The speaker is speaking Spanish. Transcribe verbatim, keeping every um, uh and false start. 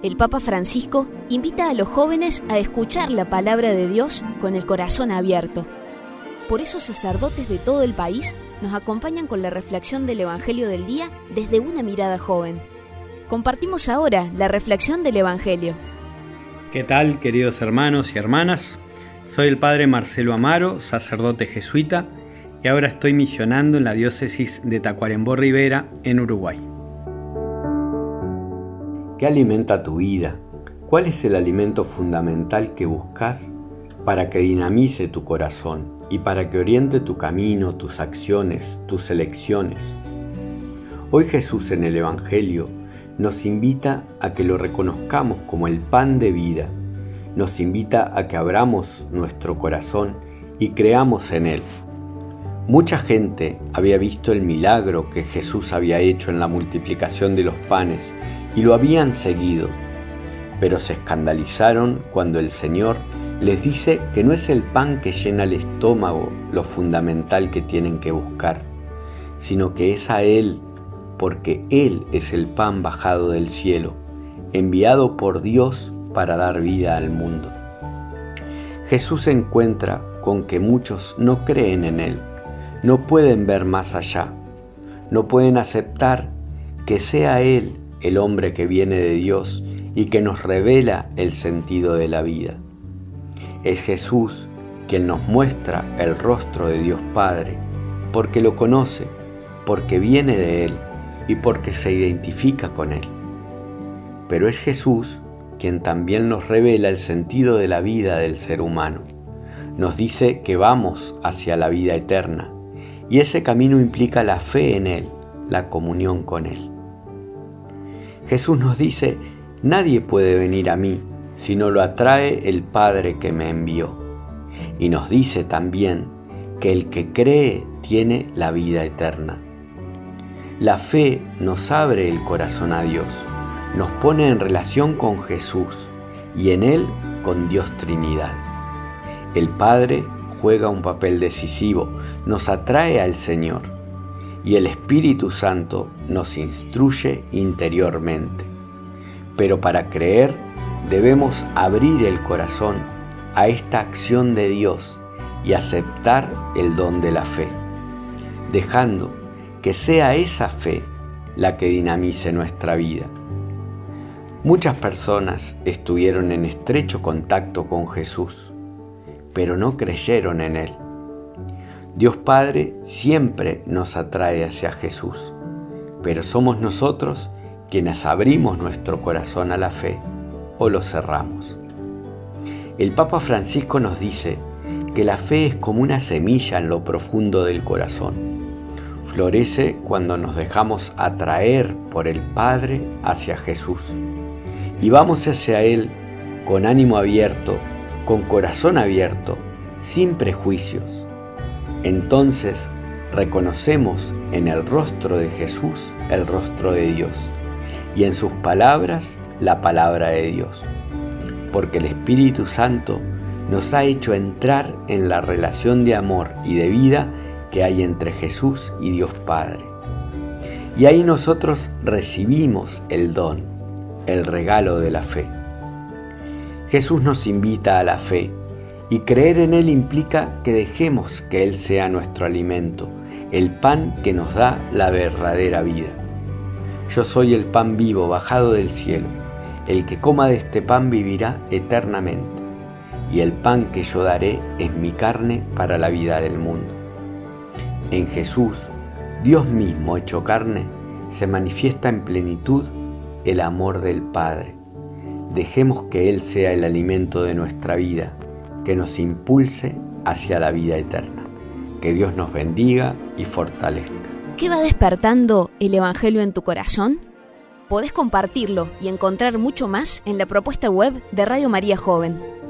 el Papa Francisco invita a los jóvenes a escuchar la palabra de Dios con el corazón abierto. Por eso sacerdotes de todo el país nos acompañan con la reflexión del Evangelio del día desde una mirada joven. Compartimos ahora la reflexión del Evangelio. ¿Qué tal, queridos hermanos y hermanas? Soy el Padre Marcelo Amaro, sacerdote jesuita, y ahora estoy misionando en la diócesis de Tacuarembó Rivera, en Uruguay. ¿Qué alimenta tu vida? ¿Cuál es el alimento fundamental que buscas para que dinamice tu corazón y para que oriente tu camino, tus acciones, tus elecciones? Hoy Jesús en el Evangelio nos invita a que lo reconozcamos como el pan de vida. Nos invita a que abramos nuestro corazón y creamos en él. Mucha gente había visto el milagro que Jesús había hecho en la multiplicación de los panes y lo habían seguido, pero se escandalizaron cuando el Señor les dice que no es el pan que llena el estómago lo fundamental que tienen que buscar, sino que es a Él, porque Él es el pan bajado del cielo, enviado por Dios para dar vida al mundo. Jesús se encuentra con que muchos no creen en Él, no pueden ver más allá, no pueden aceptar que sea Él el hombre que viene de Dios y que nos revela el sentido de la vida. Es Jesús quien nos muestra el rostro de Dios Padre, porque lo conoce, porque viene de Él y porque se identifica con Él. Pero es Jesús quien también nos revela el sentido de la vida del ser humano. Nos dice que vamos hacia la vida eterna, y ese camino implica la fe en Él, la comunión con Él. Jesús nos dice: nadie puede venir a mí si no lo atrae el Padre que me envió. Y nos dice también que el que cree tiene la vida eterna. La fe nos abre el corazón a Dios, nos pone en relación con Jesús y en Él con Dios Trinidad. El Padre juega un papel decisivo, nos atrae al Señor, y el Espíritu Santo nos instruye interiormente. Pero para creer debemos abrir el corazón a esta acción de Dios y aceptar el don de la fe, dejando que sea esa fe la que dinamice nuestra vida. Muchas personas estuvieron en estrecho contacto con Jesús, pero no creyeron en Él. Dios Padre siempre nos atrae hacia Jesús, pero somos nosotros quienes abrimos nuestro corazón a la fe o lo cerramos. El Papa Francisco nos dice que la fe es como una semilla en lo profundo del corazón. Florece cuando nos dejamos atraer por el Padre hacia Jesús y vamos hacia Él con ánimo abierto, con corazón abierto, sin prejuicios. Entonces reconocemos en el rostro de Jesús el rostro de Dios y en sus palabras la palabra de Dios, porque el Espíritu Santo nos ha hecho entrar en la relación de amor y de vida que hay entre Jesús y Dios Padre. Y ahí nosotros recibimos el don, el regalo de la fe. Jesús nos invita a la fe, y creer en Él implica que dejemos que Él sea nuestro alimento, el pan que nos da la verdadera vida. Yo soy el pan vivo bajado del cielo. El que coma de este pan vivirá eternamente, y el pan que yo daré es mi carne para la vida del mundo. En Jesús, Dios mismo hecho carne, se manifiesta en plenitud el amor del Padre. Dejemos que Él sea el alimento de nuestra vida, que nos impulse hacia la vida eterna. Que Dios nos bendiga y fortalezca. ¿Qué va despertando el Evangelio en tu corazón? Podés compartirlo y encontrar mucho más en la propuesta web de Radio María Joven.